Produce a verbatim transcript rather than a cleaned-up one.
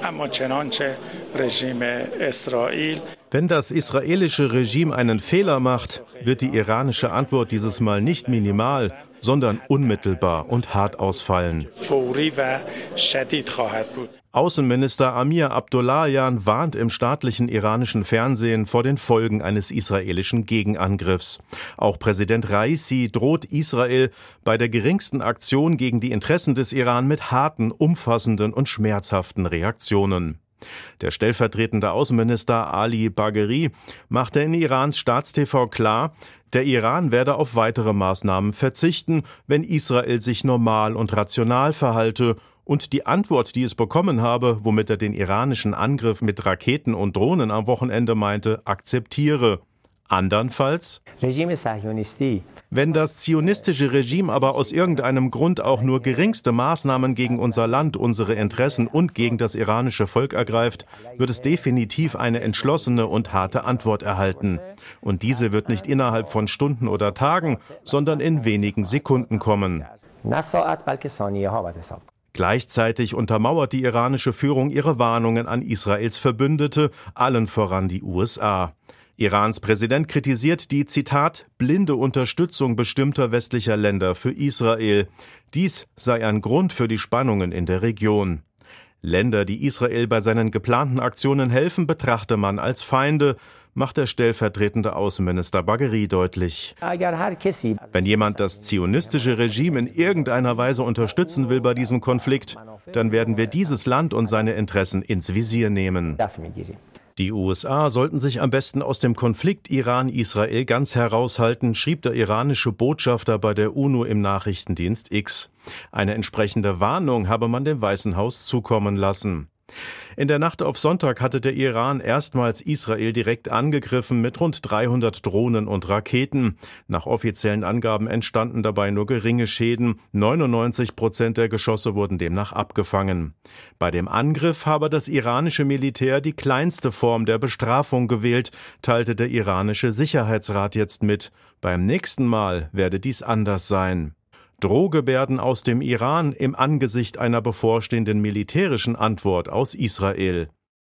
Wenn das israelische Regime einen Fehler macht, wird die iranische Antwort dieses Mal nicht minimal, sondern unmittelbar und hart ausfallen. Außenminister Amir Abdollahian warnt im staatlichen iranischen Fernsehen vor den Folgen eines israelischen Gegenangriffs. Auch Präsident Raisi droht Israel bei der geringsten Aktion gegen die Interessen des Iran mit harten, umfassenden und schmerzhaften Reaktionen. Der stellvertretende Außenminister Ali Bagheri machte in Irans Staatstv klar, der Iran werde auf weitere Maßnahmen verzichten, wenn Israel sich normal und rational verhalte und die Antwort, die es bekommen habe, womit er den iranischen Angriff mit Raketen und Drohnen am Wochenende meinte, akzeptiere. Andernfalls, wenn das zionistische Regime aber aus irgendeinem Grund auch nur geringste Maßnahmen gegen unser Land, unsere Interessen und gegen das iranische Volk ergreift, wird es definitiv eine entschlossene und harte Antwort erhalten. Und diese wird nicht innerhalb von Stunden oder Tagen, sondern in wenigen Sekunden kommen. Gleichzeitig untermauert die iranische Führung ihre Warnungen an Israels Verbündete, allen voran die U S A. Irans Präsident kritisiert die, Zitat, blinde Unterstützung bestimmter westlicher Länder für Israel. Dies sei ein Grund für die Spannungen in der Region. Länder, die Israel bei seinen geplanten Aktionen helfen, betrachte man als Feinde, macht der stellvertretende Außenminister Bagheri deutlich. Wenn jemand das zionistische Regime in irgendeiner Weise unterstützen will bei diesem Konflikt, dann werden wir dieses Land und seine Interessen ins Visier nehmen. Die U S A sollten sich am besten aus dem Konflikt Iran-Israel ganz heraushalten, schrieb der iranische Botschafter bei der UNO im Nachrichtendienst X. Eine entsprechende Warnung habe man dem Weißen Haus zukommen lassen. In der Nacht auf Sonntag hatte der Iran erstmals Israel direkt angegriffen mit rund dreihundert Drohnen und Raketen. Nach offiziellen Angaben entstanden dabei nur geringe Schäden. neunundneunzig Prozent der Geschosse wurden demnach abgefangen. Bei dem Angriff habe das iranische Militär die kleinste Form der Bestrafung gewählt, teilte der iranische Sicherheitsrat jetzt mit. Beim nächsten Mal werde dies anders sein. Drohgebärden aus dem Iran im Angesicht einer bevorstehenden militärischen Antwort aus Israel.